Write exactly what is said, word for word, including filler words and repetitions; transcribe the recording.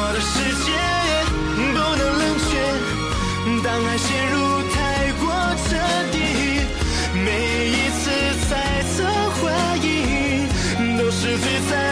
我的世界不能冷却，当爱陷入太过彻底，每一次猜测怀疑都是最残